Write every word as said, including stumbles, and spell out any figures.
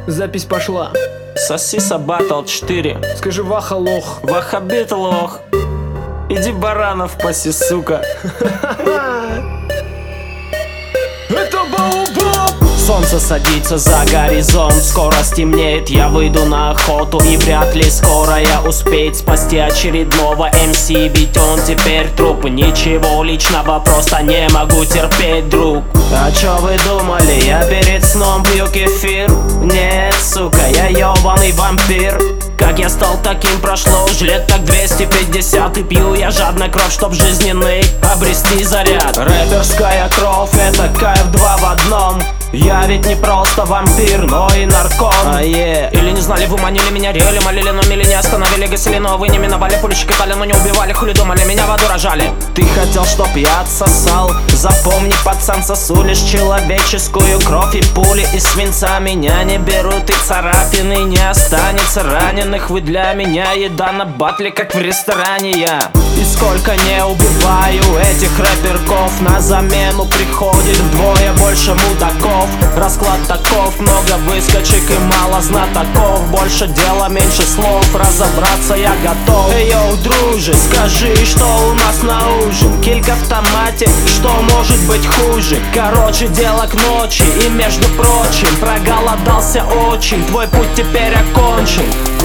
Запись пошла. Сосиса Батл четыре. Скажи Ваха лох. Вахабит лох. Иди баранов паси, сука. Это Баобаб! Солнце садится за горизонт, скоро стемнеет, я выйду на охоту. И вряд ли скоро я успеть спасти очередного эм си, ведь он теперь труп. Ничего личного, просто не могу терпеть, друг. А чё вы думали, я перед сном пью кефир? Нет, сука, я ёбаный вампир. Как я стал таким, прошло уже лет так двести пятьдесят. И пью я жадно кровь, чтоб жизненный обрести заряд. Рэперская кровь, это кайф два в одном. Я ведь не просто вампир, но и нарком. А е Или не знали, вы манили меня, рели, молили, но мили не остановили, гасили, но вы не миновали. Пули щекотали, но не убивали, хули думали, меня в аду рожали. Ты хотел, чтоб я отсосал? Запомни, пацан, сосу лишь человеческую кровь. И пули из свинца меня не берут, и царапины не останется. Раненых вы для меня еда на батле, как в ресторане я. И сколько не убиваю этих рэперков, на замену приходит вдвое больше мудаков. Расклад таков, много выскочек и мало знатоков. Больше дела, меньше слов, разобраться я готов. Эй, йоу, друже, скажи, что у нас на ужин? Килька в томате, что может быть хуже? Короче, дело к ночи, и между прочим проголодался очень. Твой путь теперь окончен.